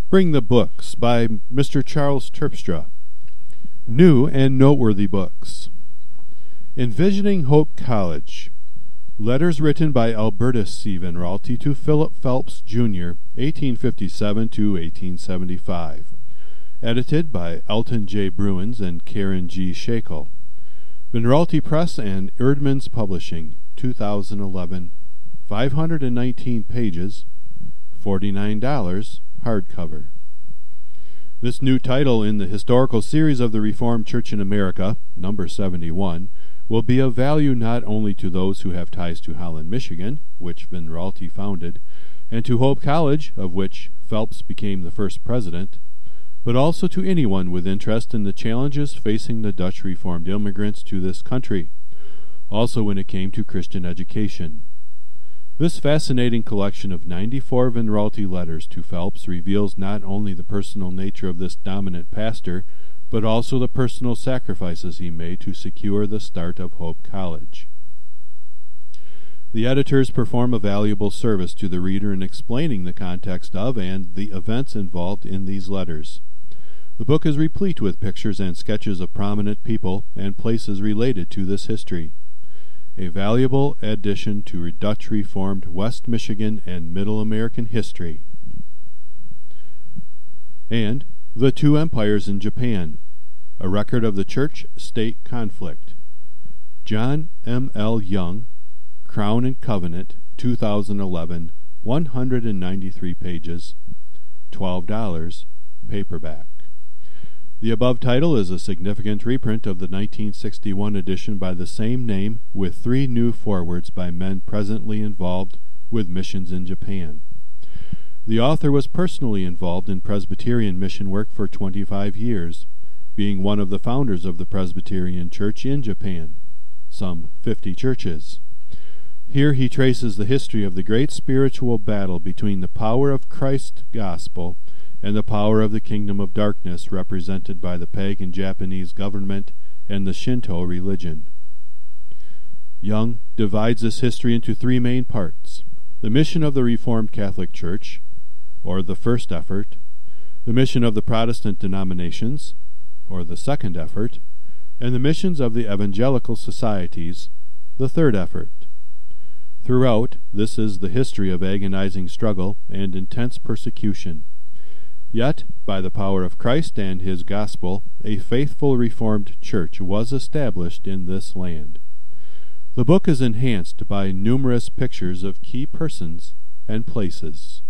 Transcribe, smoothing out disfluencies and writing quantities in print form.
Bring the Books by Mr. Charles Terpstra. New and Noteworthy Books. Envisioning Hope College. Letters written by Albertus C. Van Raalte to Philip Phelps, Jr., 1857 to 1875. Edited by Elton J. Bruins and Karen G. Shakel. Van Raalte Press and Erdmans Publishing, 2011. 519 pages, $49, hardcover. This new title in the historical series of the Reformed Church in America, number 71, will be of value not only to those who have ties to Holland, Michigan, which Van Raalte founded, and to Hope College, of which Phelps became the first president, but also to anyone with interest in the challenges facing the Dutch Reformed immigrants to this country, also when it came to Christian education. This fascinating collection of 94 Van Raalte letters to Phelps reveals not only the personal nature of this dominant pastor, but also the personal sacrifices he made to secure the start of Hope College. The editors perform a valuable service to the reader in explaining the context of and the events involved in these letters. The book is replete with pictures and sketches of prominent people and places related to this history. A valuable addition to Dutch Reformed West Michigan and Middle American history. And The Two Empires in Japan, a record of the church-state conflict. John M. L. Young, Crown and Covenant, 2011, 193 pages, $12, paperback. The above title is a significant reprint of the 1961 edition by the same name, with 3 new forewords by men presently involved with missions in Japan. The author was personally involved in Presbyterian mission work for 25 years, being one of the founders of the Presbyterian Church in Japan, some 50 churches. Here he traces the history of the great spiritual battle between the power of Christ's gospel and the power of the kingdom of darkness represented by the pagan Japanese government and the Shinto religion. Young divides this history into 3 main parts: the mission of the Reformed Catholic Church, or the first effort, the mission of the Protestant denominations, or the second effort, and the missions of the evangelical societies, the third effort. Throughout, this is the history of agonizing struggle and intense persecution. Yet, by the power of Christ and his gospel, a faithful Reformed church was established in this land. The book is enhanced by numerous pictures of key persons and places.